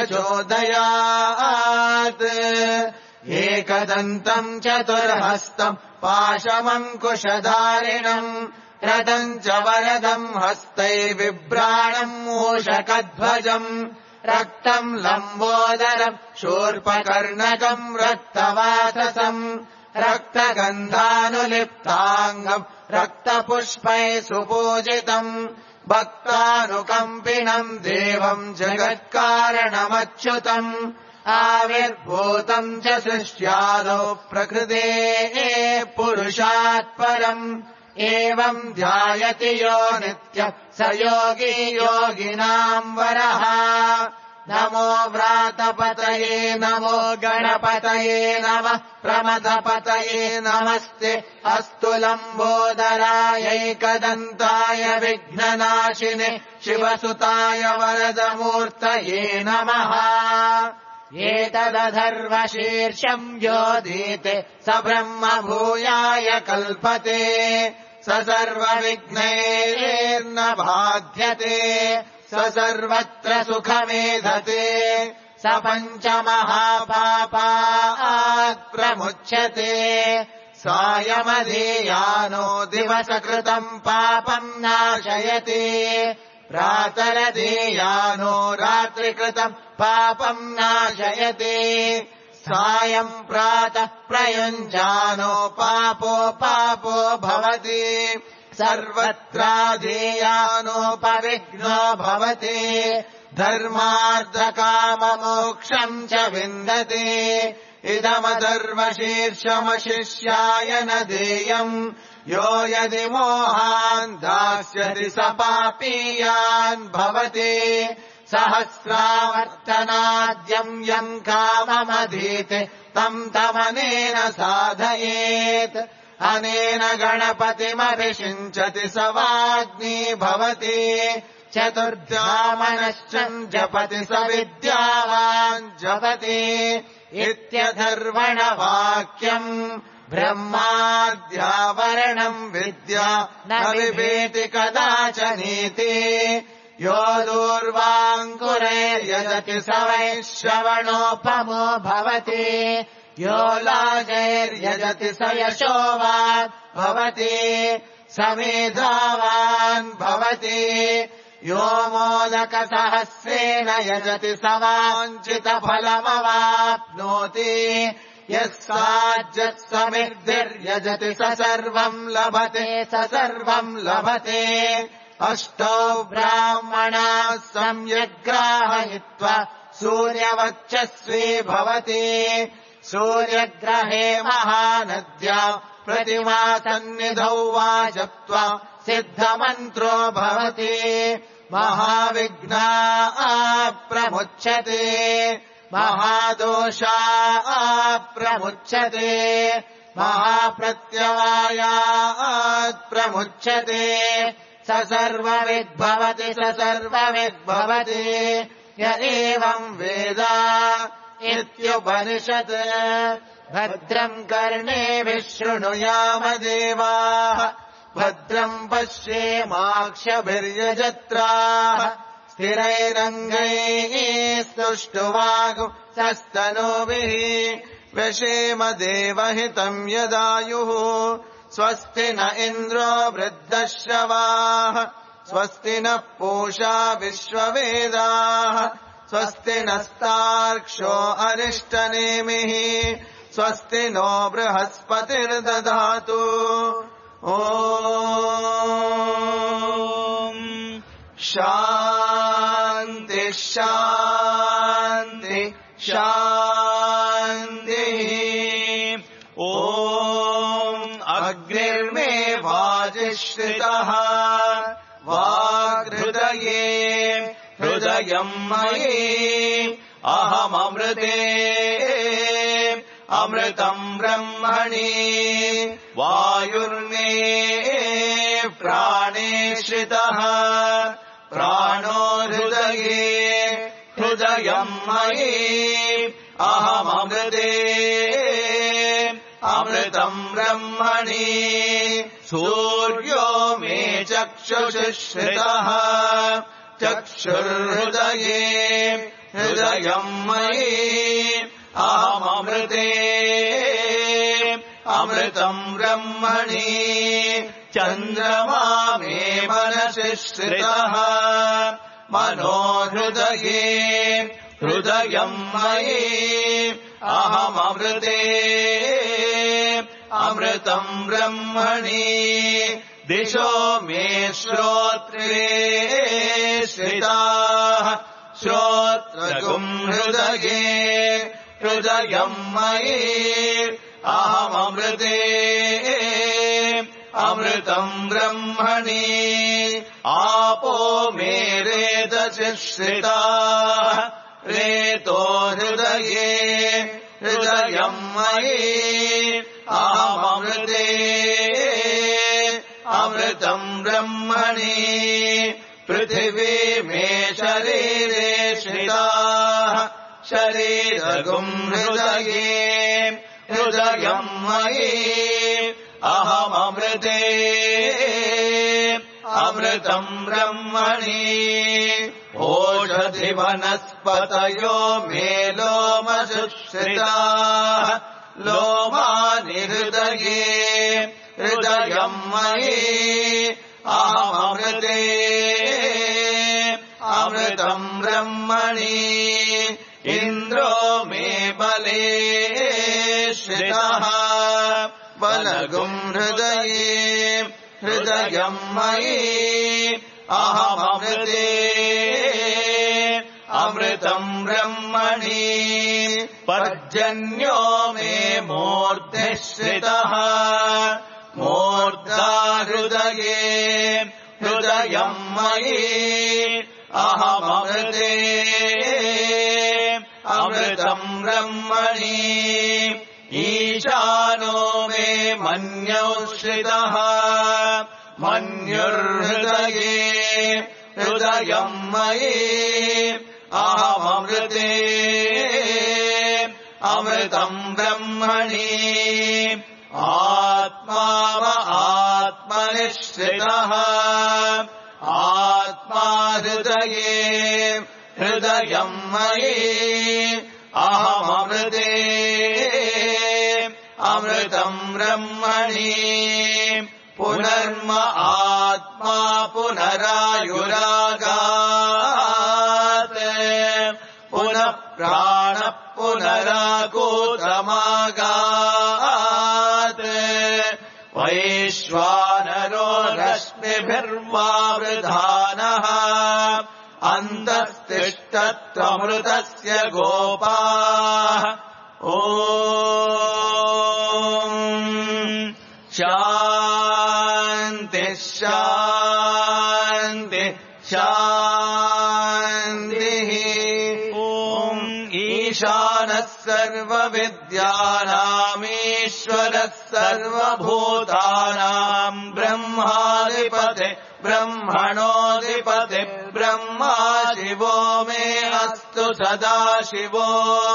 प्रचोदयात् एकदन्तम् चतुर्हस्तम् पाशमङ्कुशधारिणम् रथम् च वरदम् हस्तैर्बिभ्राणम् मूषकध्वजम् रक्तम् लम्बोदरम् शूर्पकर्णकम् रक्तवाससम् रक्तगन्धानुलिप्ताङ्गम् रक्तपुष्पैः सुपूजितम् भक्तानुकम्पिनम् देवम् जगत्कारणमच्युतम् आविर्भूतम् च सृष्ट्यादौ प्रकृतेः पुरुषात् परम् एवम् ध्यायति यो नित्यम् स योगी योगिनाम् वरः नमो व्रातपतये नमो गणपतये नमः प्रमथपतये नमस्ते अस्तु लम्बोदरायैकदन्ताय विघ्ननाशिने शिवसुताय वरदमूर्तये नमः एतदधर्वशीर्षम् योधीते स ब्रह्म भूयाय कल्पते स सर्वविघ्नैर्न बाध्यते स सर्वत्र सुखमेधते स पञ्चमहापापात् प्रमुच्यते सायमधीयानो दिवसकृतम् पापम् नाशयति प्रातरधीयानो रात्रिकृतम् पापम् नाशयति सायम् प्रातः प्रयुञ्जानो पापो भवति सर्वत्राधीयानोपविघ्नो भवति धर्मार्थकाममोक्षम् च विन्दति इदमधर्वशीर्षमशिष्याय न देयम् यो यदि मोहान् दास्यति स पापीयान् भवति सहस्रावर्तनाद्यम् यम् काममधीते तम् तमनेन साधयेत् अनेन गणपतिमभिषिञ्चति स वाग्मी भवति चतुर्ध्यामनश्चम् जपति स विद्यावान् जपति इत्यथर्वणवाक्यम् ब्रह्माद्यावरणम् विद्या न विभेति कदाचनीति यो दूर्वाङ्कुरैर्यजति स वैश्रवणोपमो भवति यो लाजैर्यजति स यशोवान् भवति स मेधावान् भवति यो मोदकसहस्रेण यजति स वाञ्छितफलमवाप्नोति यः साज्यत्समिद्धिर्यजति स सर्वम् लभते स सर्वम् लभते अष्टौ ब्राह्मणाः सम्यग्राहयित्वा सूर्यवर्चस्वी भवति सूर्यग्रहे महानद्या प्रतिमासन्निधौ वा जप्त्वा सिद्धमन्त्रो भवति महाविघ्ना प्रमुच्यते महादोषा प्रमुच्यते महाप्रत्यवायात् प्रमुच्यते स सर्वविद्भवति स सर्वविद्भवति य एवम् वेद इत्युपनिषत् भद्रम् कर्णेभिः शृणुयाम देवाः भद्रम् पश्येमाक्षभिर्यजत्राः स्थिरैरङ्गैः स्तुष्टुवागुंसस्तनूभिः व्यशेम देवहितम् यदायुः स्वस्ति न इन्द्रो वृद्धश्रवाः स्वस्ति नः पूषा विश्ववेदाः स्वस्ति नस्तार्क्ष्यो अरिष्टनेमिः स्वस्ति नो बृहस्पतिर्दधातु ॐ शान्ति शान्ति शान्तिः ॐ वाग्निश्रितः वाग्हृदये हृदयम् मयि अहममृते अमृतम् ब्रह्मणि वायुर्मे प्राणे श्रितः प्राणो हृदये हृदयम् मयि अहममृते अमृतम् ब्रह्मणि सूर्यो मे चक्षुषुश्रितः चक्षुर्हृदये हृदयम् मयि अहममृते अमृतम् ब्रह्मणि चन्द्रमा मे मनसि श्रितः मनो हृदये हृदयम् मयि अहममृते अमृतम् ब्रह्मणि दिशो मे श्रोत्रे श्रिताः श्रोत्रगुम् हृदये हृदयम् मयि अहममृते अमृतम् ब्रह्मणि आपो मे रेतसि श्रिताः रेतो हृदये हृदयम् मयि अहममृते अमृतम् ब्रह्मणि पृथिवी मे शरीरे श्रिताः शरीरगुम् हृदये हृदयम् मयि अहममृते अमृतम् ब्रह्मणि ओषधिवनस्पतयो मे लोमसुश्रिताः लोमानि हृदये हृदयम् मयि अहममृते अमृतम् ब्रह्मणि इन्द्रो मे बले श्रितः बलगुम् हृदये हृदयम् मयि अहममृते अमृतम् ब्रह्मणि पर्जन्यो मे मूर्ध्नि श्रितः मूर्धा हृदये हृदयम् मयि अहममृते अमृतम् ब्रह्मणि ईशानो मे मन्यौ श्रितः मन्युर्हृदये हृदयम् मयि अहममृते अमृतम् ब्रह्मणि आत्मा आत्मनिश्रितः आत्मा हृदये हृदयम् मयि अहममृते अमृतम् ब्रह्मणि पुनर्म आत्मा पुनरायुरागात् पुनः प्राणः पुनरागूतमागात् वैश्वानरो रश्मिभिर्वावृधानः अन्तस्तिष्ठत्वमृतस्य गोपाः ॐ शान्ति शान्ति शान्तिः ॐ ईशानः सर्वविद्यानामीश्वरः सर्वभूतानाम् ब्रह्माधिपते ब्रह्मणोऽधिपति ब्रह्मा शिवो मे अस्तु सदा शिवो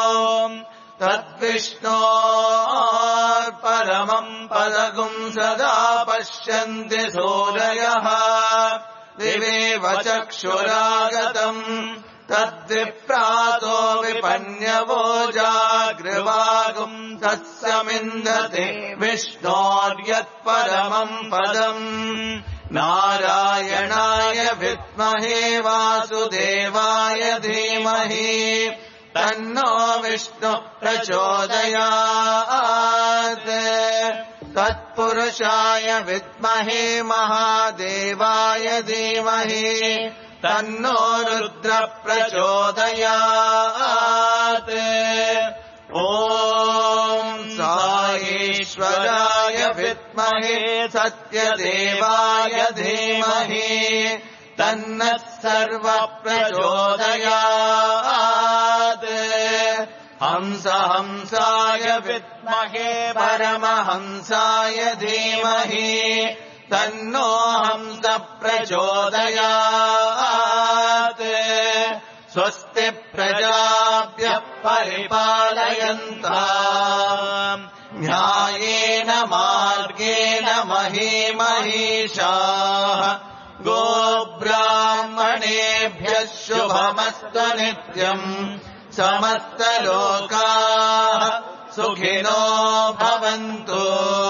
तद्विष्णोर्परमम् पदगुम् सदा पश्यन्ति सूरयः दिवेव चक्षुरागतम् तद्विप्रातो विपन्यवो जागृवागुम् तत्समिन्धते विष्णोर्यत्परमम् पदम् नारायणाय विद्महे वासुदेवाय धीमहि तन्नो विष्णु प्रचोदयात् तत्पुरुषाय विद्महे महादेवाय धीमहि तन्नो रुद्र प्रचोदयात् ॐ साईश्वराय विद्महे सत्यदेवाय धीमहि तन्नः सर्वः प्रचोदयात् हंसाय विद्महे परमहंसाय धीमहि तन्नो हंसः प्रचोदयात् स्वस्ति प्रजाभ्यः परिपालयन्ताम् न्यायेन मार्गेण महीमहीषाः गोब्राह्मणेभ्यः शुभमस्तु नित्यम् समस्तलोकाः सुखिनो भवन्तु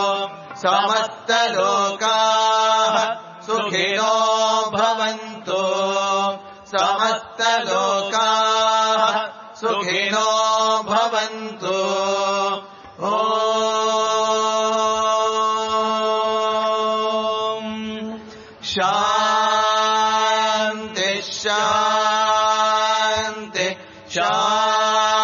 समस्तलोकाः सुखिनो भवन्तु समस्तलोकाः सुखिनो भवन्तु ॐ शान्ति शान्ति शान्ति